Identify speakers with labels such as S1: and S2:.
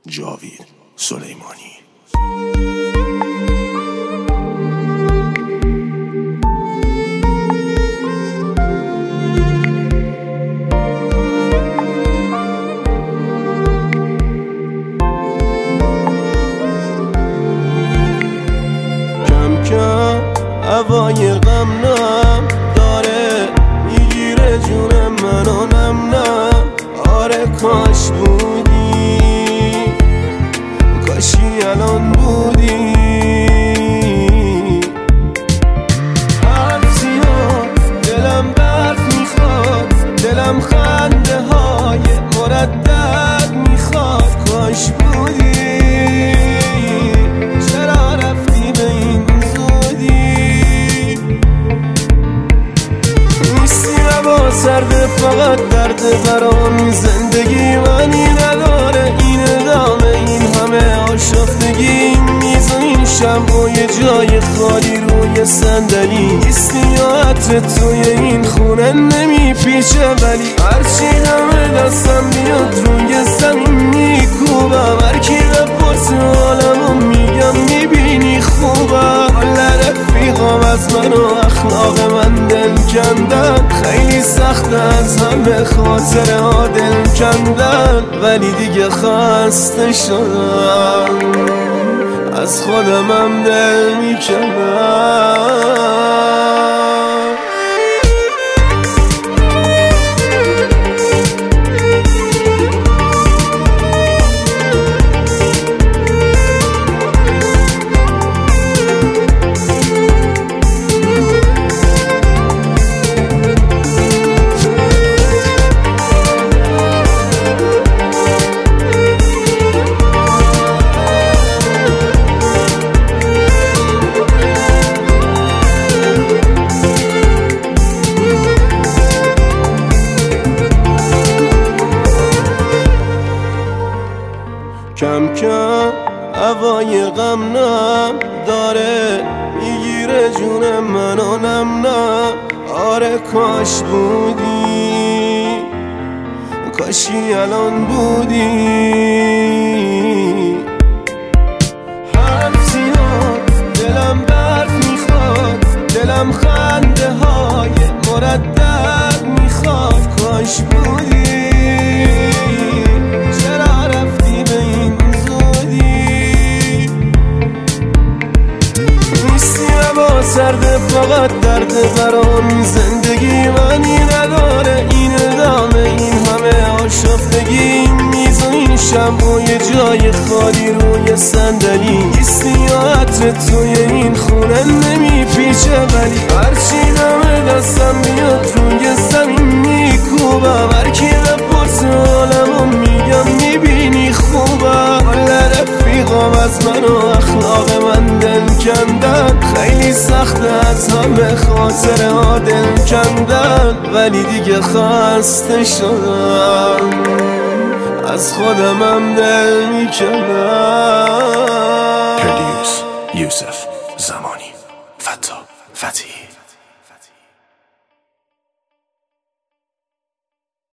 S1: جاوید سلیمانی.
S2: کم کم هوای غمنم داره میگیره جونم منو نم نم. آره کاش بودی، کاشی الان بودی. حرف زیاد دلم برف میخواد، دلم خنده های مردد میخواد. کاش بودی، چرا رفتی به این زودی؟ نیستی هوا سرده، فقط درد برام. زندگی معنی نداره این ادامه، این همه آشفتگی. میز و این شمع و یه جای خالی روی صندلی. نیستی یا عطر توی این خونه نمیپیچه، ولی هرچی همه دستم بیاد روی زمین میکوبم. هرکی بپرسه حالمو میگم میبینی خوبم. کل رفیقام از من و اخلاق من دل کندن. خیلی سخت از همه خاطره ها دل کندن، ولی دیگه خسته شدم، از خودمم دل میکندم. کم کم هوای غمنم داره میگیره جونم منو نم نم. آره کاش بودی، کاشی الان بودی. حرف زیاد دلم برف میخواد، دلم خنده های مردد میخواد. کاش بودی، سرده فقط درد برام. زندگی معنی نداره این ادامه، این همه آشفتگی. میز و این شمع و یه جای خالی روی صندلی. نیستی یا عطر توی این خونه نمیپیچه، ولی هرچی همه دستم بیاد روی زمین میکوبم. هرکی بپرسه حالمو میگم میبینی خوبم. کل رفیقام از من و اخلاق من دل کندن. خیلی سخت از همه خاطره ها دل کندن، ولی دیگه خسته شدم، از خودمم دل میکندم.
S1: پردیوس یوسف زمانی. فتا فتی.